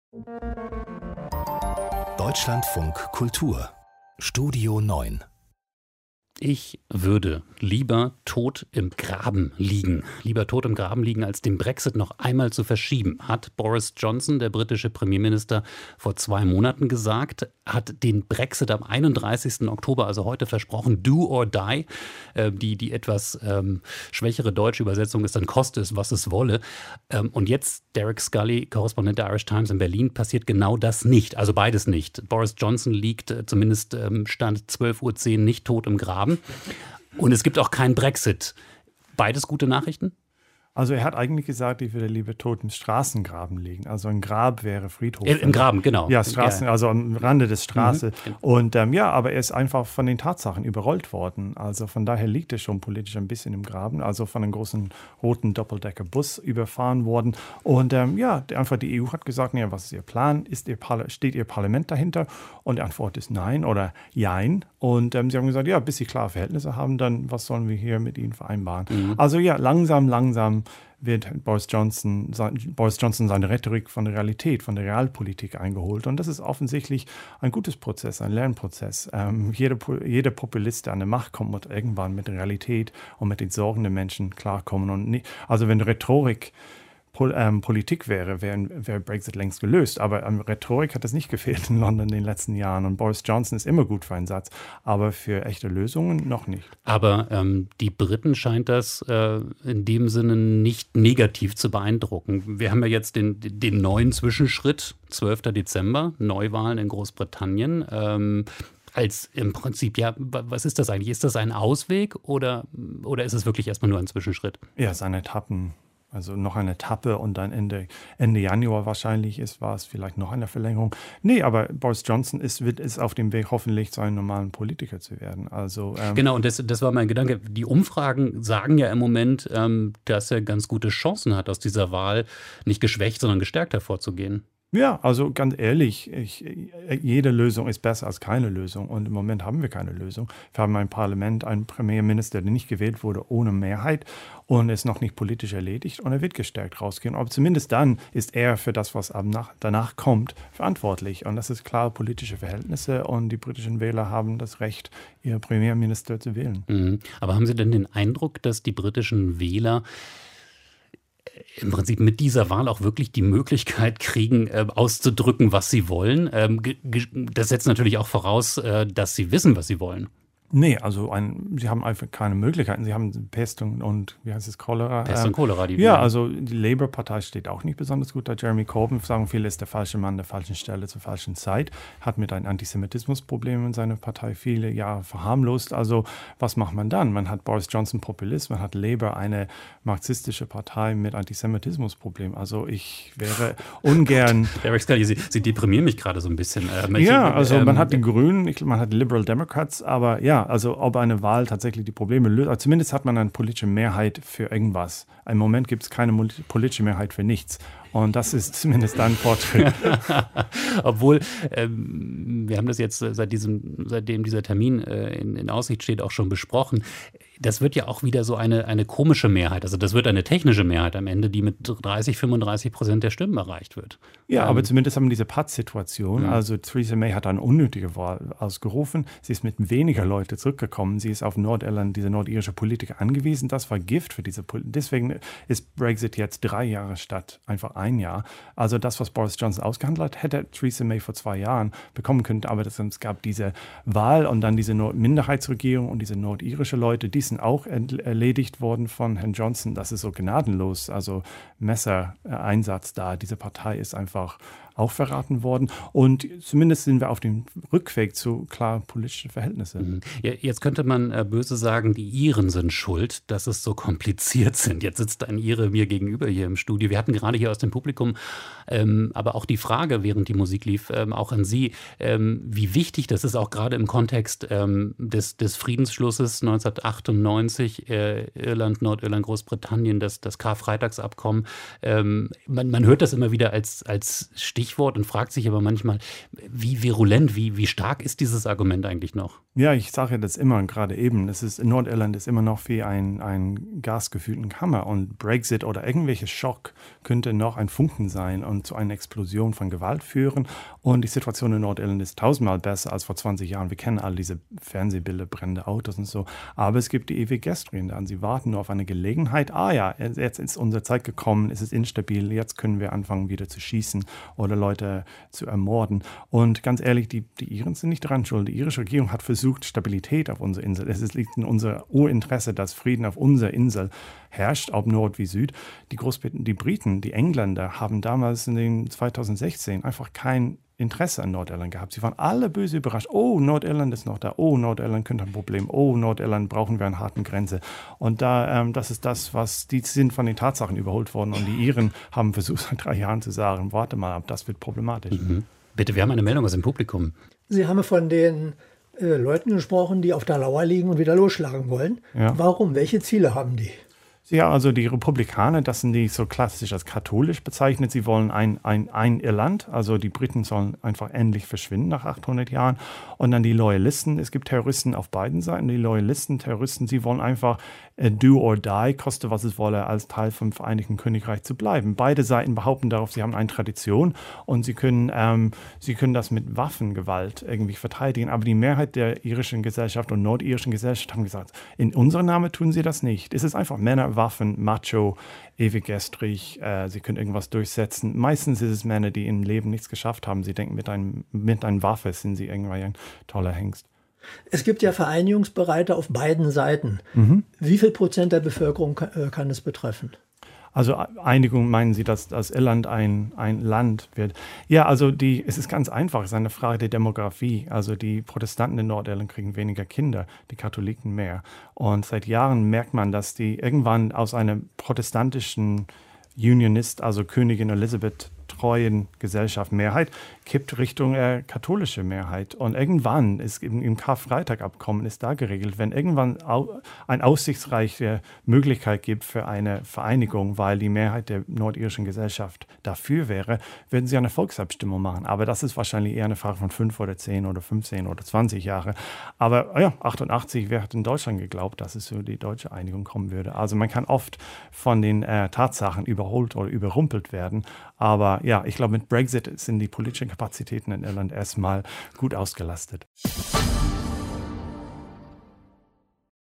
Deutschlandfunk Kultur Studio 9. Ich würde lieber tot im Graben liegen, als den Brexit noch einmal zu verschieben, hat Boris Johnson, der britische Premierminister, vor 2 Monaten gesagt, hat den Brexit am 31. Oktober, also heute, versprochen, do or die. Die etwas schwächere deutsche Übersetzung ist dann koste es, was es wolle. Und jetzt, Derek Scully, Korrespondent der Irish Times in Berlin, passiert genau das nicht, also beides nicht. Boris Johnson liegt zumindest Stand 12:10 Uhr nicht tot im Graben. Und es gibt auch keinen Brexit. Beides gute Nachrichten? Also er hat eigentlich gesagt, ich würde lieber tot im Straßengraben liegen. Also ein Grab wäre Friedhof. Im Graben, genau. Ja, Straßen, also am Rande des Straße. Mhm. Und aber er ist einfach von den Tatsachen überrollt worden. Also von daher liegt er schon politisch ein bisschen im Graben. Also von einem großen roten Doppeldecker-Bus überfahren worden. Und einfach die EU hat gesagt, ja, was ist Ihr Plan? Steht Ihr Parlament dahinter? Und die Antwort ist nein oder jein. Und sie haben gesagt, ja, bis Sie klare Verhältnisse haben, dann was sollen wir hier mit Ihnen vereinbaren? Mhm. Also ja, langsam wird Boris Johnson seine Rhetorik von der Realität, von der Realpolitik eingeholt. Und das ist offensichtlich ein gutes Prozess, ein Lernprozess. Jeder Populist, der an die Macht kommt, muss irgendwann mit der Realität und mit den Sorgen der Menschen klarkommen. Und nicht, also wenn Rhetorik Politik wäre Brexit längst gelöst. Aber an Rhetorik hat es nicht gefehlt in London in den letzten Jahren. Und Boris Johnson ist immer gut für einen Satz, aber für echte Lösungen noch nicht. Aber die Briten scheint das in dem Sinne nicht negativ zu beeindrucken. Wir haben ja jetzt den neuen Zwischenschritt, 12. Dezember, Neuwahlen in Großbritannien. Als im Prinzip, ja, was ist das eigentlich? Ist das ein Ausweg oder ist es wirklich erstmal nur ein Zwischenschritt? Ja, es ist eine Etappen. Also noch eine Etappe und dann Ende Januar wahrscheinlich war es vielleicht noch eine Verlängerung. Nee, aber Boris Johnson ist auf dem Weg, hoffentlich zu einem normalen Politiker zu werden. Also, genau, und das war mein Gedanke. Die Umfragen sagen ja im Moment, dass er ganz gute Chancen hat, aus dieser Wahl nicht geschwächt, sondern gestärkt hervorzugehen. Ja, also ganz ehrlich, jede Lösung ist besser als keine Lösung. Und im Moment haben wir keine Lösung. Wir haben ein Parlament, einen Premierminister, der nicht gewählt wurde, ohne Mehrheit und ist noch nicht politisch erledigt. Und er wird gestärkt rausgehen. Aber zumindest dann ist er für das, was danach kommt, verantwortlich. Und das ist klare politische Verhältnisse. Und die britischen Wähler haben das Recht, ihren Premierminister zu wählen. Mhm. Aber haben Sie denn den Eindruck, dass die britischen Wähler im Prinzip mit dieser Wahl auch wirklich die Möglichkeit kriegen, auszudrücken, was sie wollen? Das setzt natürlich auch voraus, dass sie wissen, was sie wollen. Nee, also sie haben einfach keine Möglichkeiten. Sie haben Pest und wie heißt es, Cholera? Pest und Cholera. Also die Labour-Partei steht auch nicht besonders gut da. Jeremy Corbyn, sagen viele, ist der falsche Mann der falschen Stelle zur falschen Zeit. Hat mit einem Antisemitismusproblem in seiner Partei viele Jahre verharmlost. Also was macht man dann? Man hat Boris Johnson Populist, man hat Labour eine marxistische Partei mit Antisemitismusproblem. Also ich wäre ungern... Derek Scully, Sie deprimieren mich gerade so ein bisschen. Man hat die Grünen, man hat die Liberal Democrats, aber ja, also ob eine Wahl tatsächlich die Probleme löst. Also zumindest hat man eine politische Mehrheit für irgendwas. Im Moment gibt es keine politische Mehrheit für nichts. Und das ist zumindest ein Fortschritt. Obwohl, wir haben das jetzt seitdem dieser Termin in Aussicht steht, auch schon besprochen. Das wird ja auch wieder so eine komische Mehrheit. Also das wird eine technische Mehrheit am Ende, die mit 30-35% der Stimmen erreicht wird. Ja, aber zumindest haben wir diese Patz-Situation. Also Theresa May hat eine unnötige Wahl ausgerufen. Sie ist mit weniger Leuten zurückgekommen. Sie ist auf Nordirland, diese nordirische Politiker angewiesen. Das war Gift für diese Politik. Deswegen ist Brexit jetzt 3 Jahre statt einfach 1 Jahr. Also das, was Boris Johnson ausgehandelt hat, hätte Theresa May vor 2 Jahren bekommen können. Aber es gab diese Wahl und dann diese Minderheitsregierung und diese nordirische Leute, die sind auch erledigt worden von Herrn Johnson. Das ist so gnadenlos, also Messereinsatz da. Diese Partei ist einfach auch verraten worden. Und zumindest sind wir auf dem Rückweg zu klaren politischen Verhältnissen. Ja, jetzt könnte man böse sagen, die Iren sind schuld, dass es so kompliziert sind. Jetzt sitzt ein Ire mir gegenüber hier im Studio. Wir hatten gerade hier aus dem Publikum aber auch die Frage, während die Musik lief, auch an Sie, wie wichtig das ist, auch gerade im Kontext des Friedensschlusses 1998, Irland, Nordirland, Großbritannien, das Karfreitagsabkommen. Man hört das immer wieder als Stichwort Stichwort und fragt sich aber manchmal, wie virulent, wie stark ist dieses Argument eigentlich noch? Ja, ich sage das immer, gerade eben. Nordirland ist immer noch wie ein gasgefüllten Kammer und Brexit oder irgendwelche Schock könnte noch ein Funken sein und zu einer Explosion von Gewalt führen. Und die Situation in Nordirland ist tausendmal besser als vor 20 Jahren. Wir kennen all diese Fernsehbilder, brennende Autos und so. Aber es gibt die ewige Gestrinnen und sie warten nur auf eine Gelegenheit. Ja, jetzt ist unsere Zeit gekommen, es ist instabil, jetzt können wir anfangen wieder zu schießen oder Leute zu ermorden. Und ganz ehrlich, die Iren sind nicht daran schuld. Die irische Regierung hat versucht, Stabilität auf unserer Insel. Es liegt in unser Urinteresse, dass Frieden auf unserer Insel herrscht, ob Nord wie Süd. Die Briten, die Engländer haben damals in den 2016 einfach kein Interesse an Nordirland gehabt. Sie waren alle böse überrascht. Oh, Nordirland ist noch da. Oh, Nordirland könnte ein Problem. Oh, Nordirland brauchen wir eine harte Grenze. Und das ist das, die sind von den Tatsachen überholt worden. Und die Iren haben versucht, seit 3 Jahren zu sagen, warte mal ab, das wird problematisch. Mhm. Bitte, wir haben eine Meldung aus dem Publikum. Sie haben von den Leuten gesprochen, die auf der Lauer liegen und wieder losschlagen wollen. Ja. Warum? Welche Ziele haben die? Ja, also die Republikaner, das sind die so klassisch als katholisch bezeichnet. Sie wollen ein Irland, also die Briten sollen einfach endlich verschwinden nach 800 Jahren. Und dann die Loyalisten, es gibt Terroristen auf beiden Seiten, die Loyalisten, Terroristen, sie wollen einfach do or die, koste was es wolle, als Teil vom Vereinigten Königreich zu bleiben. Beide Seiten behaupten darauf, sie haben eine Tradition und sie können das mit Waffengewalt irgendwie verteidigen. Aber die Mehrheit der irischen Gesellschaft und nordirischen Gesellschaft haben gesagt, in unserem Namen tun sie das nicht. Es ist einfach Männer, Waffen, Macho, ewig gestrig, sie können irgendwas durchsetzen. Meistens ist es Männer, die im Leben nichts geschafft haben. Sie denken, mit einer Waffe sind sie irgendwie ein toller Hengst. Es gibt ja Vereinigungsbereite auf beiden Seiten. Wie viel Prozent der Bevölkerung kann es betreffen? Also Einigung, meinen Sie, dass Irland ein Land wird? Ja, also es ist ganz einfach, es ist eine Frage der Demografie. Also die Protestanten in Nordirland kriegen weniger Kinder, die Katholiken mehr. Und seit Jahren merkt man, dass die irgendwann aus einer protestantischen Unionist, also Königin Elizabeth, treuen Gesellschaft Mehrheit, kippt Richtung katholische Mehrheit. Und irgendwann ist im Karfreitag-Abkommen ist da geregelt, wenn irgendwann eine aussichtsreiche Möglichkeit gibt für eine Vereinigung, weil die Mehrheit der nordirischen Gesellschaft dafür wäre, würden sie eine Volksabstimmung machen. Aber das ist wahrscheinlich eher eine Frage von 5 oder 10 oder 15 oder 20 Jahre. Aber ja, 88, wer hat in Deutschland geglaubt, dass es so die deutsche Einigung kommen würde? Also man kann oft von den Tatsachen überholt oder überrumpelt werden. Aber ja, ich glaube, mit Brexit sind die politischen Kapazitäten in Irland erstmal gut ausgelastet.